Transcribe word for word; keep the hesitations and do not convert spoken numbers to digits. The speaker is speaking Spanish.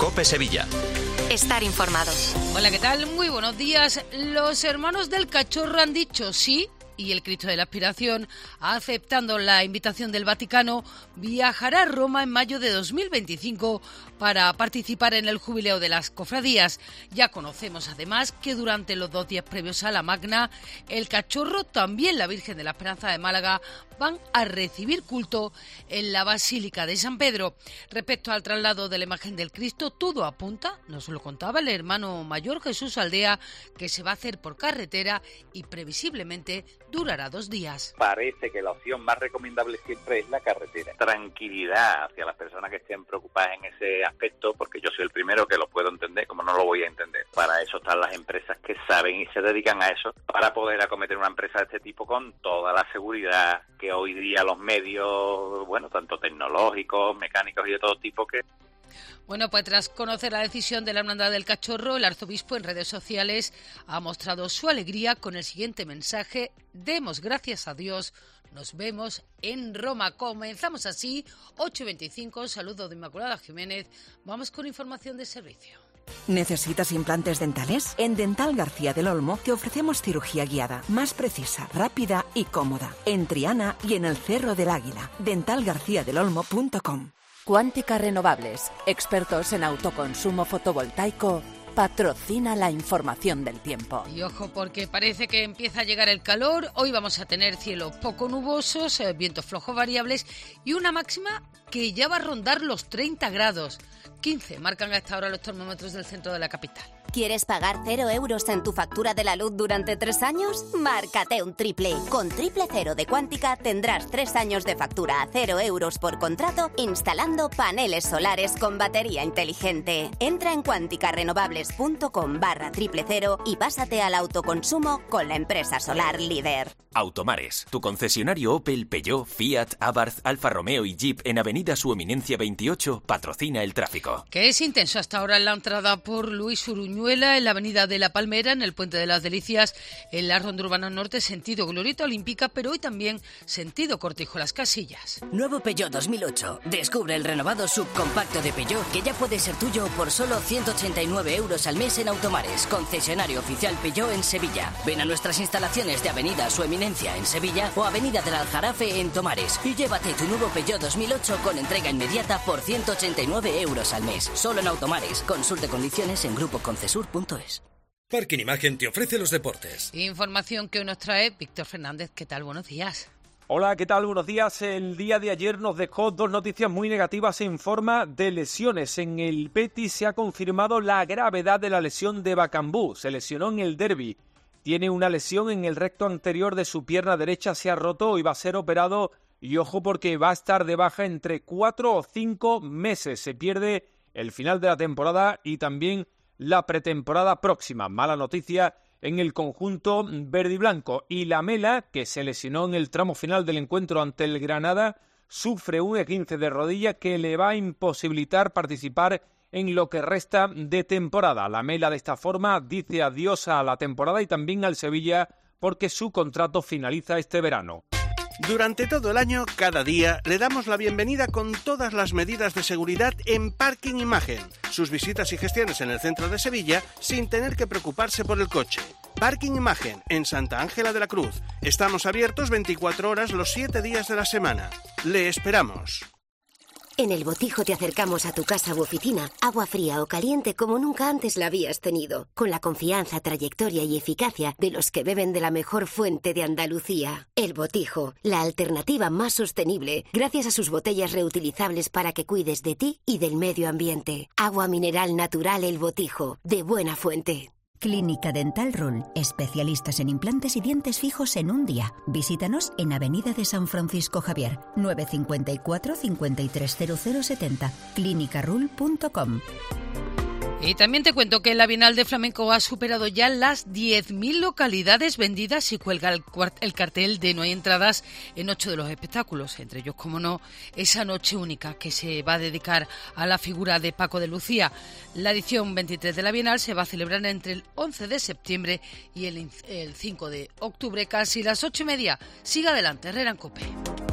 COPE Sevilla. Estar informados. Hola, ¿qué tal? Muy buenos días. Los hermanos del Cachorro han dicho sí, y el Cristo de la Aspiración, aceptando la invitación del Vaticano, viajará a Roma en mayo de dos mil veinticinco para participar en el jubileo de las cofradías. Ya conocemos además que durante los dos días previos a la Magna, el Cachorro, también la Virgen de la Esperanza de Málaga, van a recibir culto en la Basílica de San Pedro. Respecto al traslado de la imagen del Cristo, todo apunta, nos lo contaba el hermano mayor Jesús Aldea, que se va a hacer por carretera y previsiblemente durará dos días. Parece que la opción más recomendable siempre es la carretera. Tranquilidad hacia las personas que estén preocupadas en ese aspecto, porque yo soy el primero que lo puedo entender, como no lo voy a entender. Para eso están las empresas que saben y se dedican a eso, para poder acometer una empresa de este tipo con toda la seguridad que hoy día los medios, bueno, tanto tecnológicos, mecánicos y de todo tipo que... Bueno, pues tras conocer la decisión de la Hermandad del Cachorro, el arzobispo en redes sociales ha mostrado su alegría con el siguiente mensaje: demos gracias a Dios, nos vemos en Roma. Comenzamos así, ocho y veinticinco, saludo de Inmaculada Jiménez, vamos con información de servicio. ¿Necesitas implantes dentales? En Dental García del Olmo te ofrecemos cirugía guiada, más precisa, rápida y cómoda, en Triana y en el Cerro del Águila. dental garcía del olmo punto com. Cuántica Renovables, expertos en autoconsumo fotovoltaico, patrocina la información del tiempo. Y ojo, porque parece que empieza a llegar el calor. Hoy vamos a tener cielos poco nubosos, eh, vientos flojos variables y una máxima que ya va a rondar los treinta grados. quince marcan a esta hora los termómetros del centro de la capital. ¿Quieres pagar cero euros en tu factura de la luz durante tres años? Márcate un triple. Con Triple Cero de Cuántica tendrás tres años de factura a cero euros por contrato instalando paneles solares con batería inteligente. Entra en cuánticarenovables.com barra triple cero y pásate al autoconsumo con la empresa solar líder. Automares, tu concesionario Opel, Peugeot, Fiat, Abarth, Alfa Romeo y Jeep en Avenida Su Eminencia veintiocho patrocina el tráfico. Que es intenso hasta ahora en la entrada por Luis Uruñuela, en la Avenida de la Palmera, en el Puente de las Delicias, en la Ronda Urbana Norte, sentido Glorieta Olímpica, pero hoy también sentido Cortijo Las Casillas. Nuevo Peugeot dos mil ocho. Descubre el renovado subcompacto de Peugeot que ya puede ser tuyo por solo ciento ochenta y nueve euros al mes en Automares, concesionario oficial Peugeot en Sevilla. Ven a nuestras instalaciones de Avenida Su Eminencia en Sevilla o Avenida del Aljarafe en Tomares y llévate tu nuevo Peugeot dos mil ocho con entrega inmediata por ciento ochenta y nueve euros al mes. Solo en Automares. Consulte condiciones en grupo concesur punto es. Parking Imagen te ofrece los deportes. Información que hoy nos trae Víctor Fernández. ¿Qué tal? Buenos días. Hola, ¿qué tal? Buenos días. El día de ayer nos dejó dos noticias muy negativas en forma de lesiones. En el Betis se ha confirmado la gravedad de la lesión de Bakambu. Se lesionó en el derbi. Tiene una lesión en el recto anterior de su pierna derecha, se ha roto y va a ser operado. Y ojo porque va a estar de baja entre cuatro o cinco meses. Se pierde el final de la temporada y también la pretemporada próxima. Mala noticia en el conjunto verde y blanco. Y Lamela, que se lesionó en el tramo final del encuentro ante el Granada, sufre un esguince de rodilla que le va a imposibilitar participar en lo que resta de temporada. Lamela de esta forma dice adiós a la temporada y también al Sevilla porque su contrato finaliza este verano. Durante todo el año, cada día, le damos la bienvenida con todas las medidas de seguridad en Parking Imagen. Sus visitas y gestiones en el centro de Sevilla sin tener que preocuparse por el coche. Parking Imagen, en Santa Ángela de la Cruz. Estamos abiertos veinticuatro horas los siete días de la semana. Le esperamos. En El Botijo te acercamos a tu casa u oficina, agua fría o caliente como nunca antes la habías tenido, con la confianza, trayectoria y eficacia de los que beben de la mejor fuente de Andalucía. El Botijo, la alternativa más sostenible, gracias a sus botellas reutilizables para que cuides de ti y del medio ambiente. Agua mineral natural El Botijo, de buena fuente. Clínica Dental Rule, especialistas en implantes y dientes fijos en un día. Visítanos en Avenida de San Francisco Javier, nueve cinco cuatro, cinco tres cero cero siete cero, clínica rule punto com. Y también te cuento que la Bienal de Flamenco ha superado ya las diez mil localidades vendidas y cuelga el, el cartel de no hay entradas en ocho de los espectáculos, entre ellos, como no, esa noche única que se va a dedicar a la figura de Paco de Lucía. La edición veintitrés de la Bienal se va a celebrar entre el once de septiembre y el, el cinco de octubre, casi las ocho y media. Siga adelante, Herrera en COPE.